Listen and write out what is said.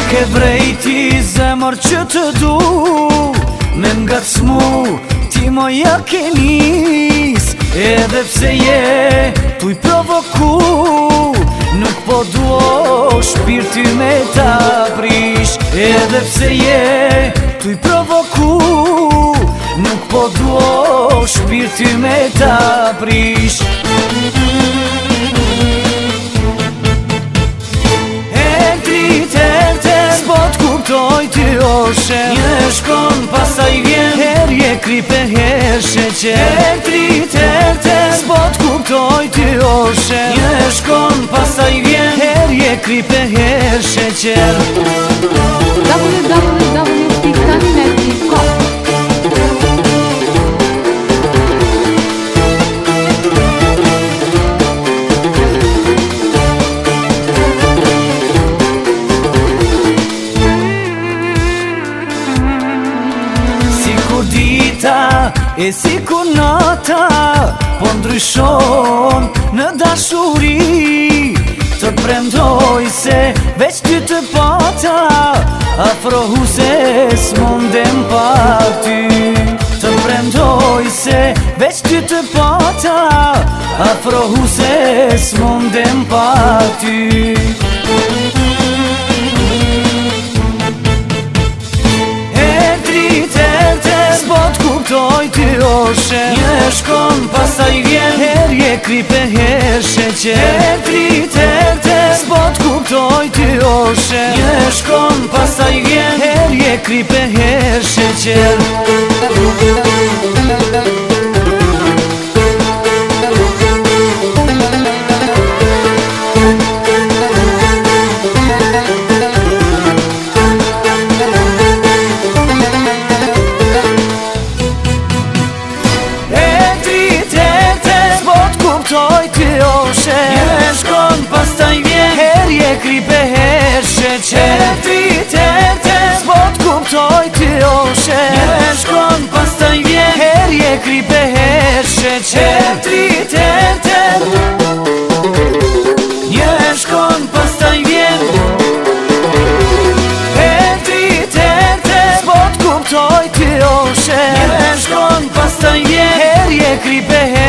ke vrejti zemër që të du, me ngacmu ti moja ke nis. Edhe pse je tu i provoku, nuk po duo shpirti me ta prish. Edhe pse je tu i provoku, nuk po duo shpirti me ta prish. Ty oshe një shkon pasaj vjen, herje kripe her sheqer. S'po t'kuptoj ty oshe një shkon pasaj vjen, herje kripe her sheqer. www.kaminet.com E si kur nata po ndryshon në dashuri, të premtoj se veç ty të pata, afrohu se s'mondem pa ty. Të premtoj se veç ty të pata, afrohu se s'mondem pa ty. Ty oshe një shkon pasaj vjen, herje kripe her sheqer. S'po t'kuptoj ty oshe një shkon pasaj vjen, herje kripe her sheqer. Një shkon pastaj vjen, herje kripe her sheqer. S'po t'kuptoj ty oshe një shkon pastaj vjen, herje kripe her sheqer. Një shkon pastaj vjen, s'po t'kuptoj ty oshe një shkon pastaj vjen, herje kripe her sheqer.